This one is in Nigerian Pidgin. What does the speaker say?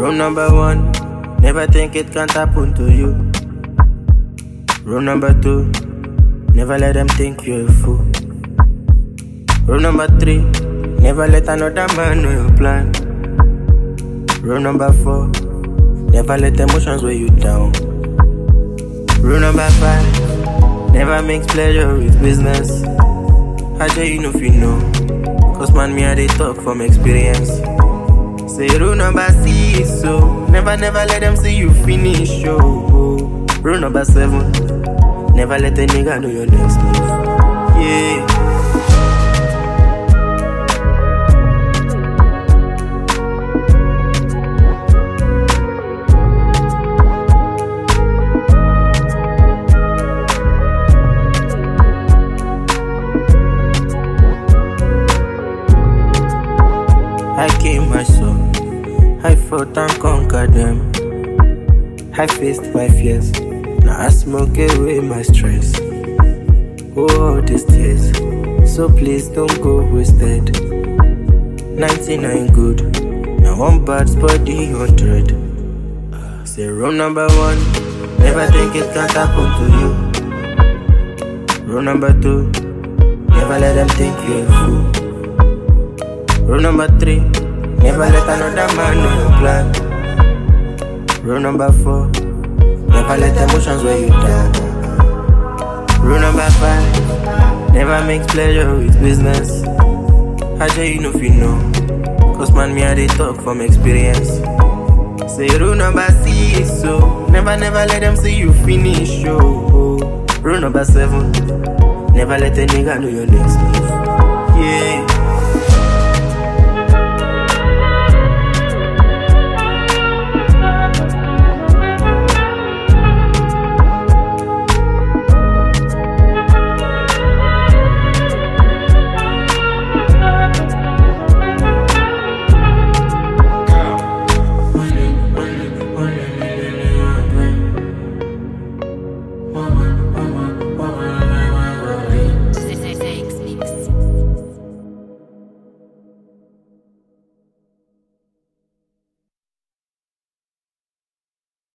Rule number one, never think it can't happen to you. Rule number two, never let them think you're a fool. Rule number three, never let another man know your plan. Rule number four, never let emotions weigh you down. Rule number five, never mix pleasure with business. How do you know if you know? Cause man, me I dey talk from experience. Say rule number six, so never let them see you finish, oh. Rule number seven, never let a nigga know your next move. Yeah. I came, I saw, I fought and conquered them. I faced my fears, now I smoke away my stress. Oh, all these tears, so please don't go wasted. 99 good, now one bad body 100. Say rule number one, never think it can't happen to you. Rule number two, never let them think you're a fool. Rule number three, never let another man know your plan. Rule number four, never let emotions weigh you down. Rule number five, never mix pleasure with business. How do you know if you know? Cause man, me I dey talk from experience. Say rule number six, so never let them see you finish, oh. Rule number seven, never let a nigga know your next move. Yeah. Woman.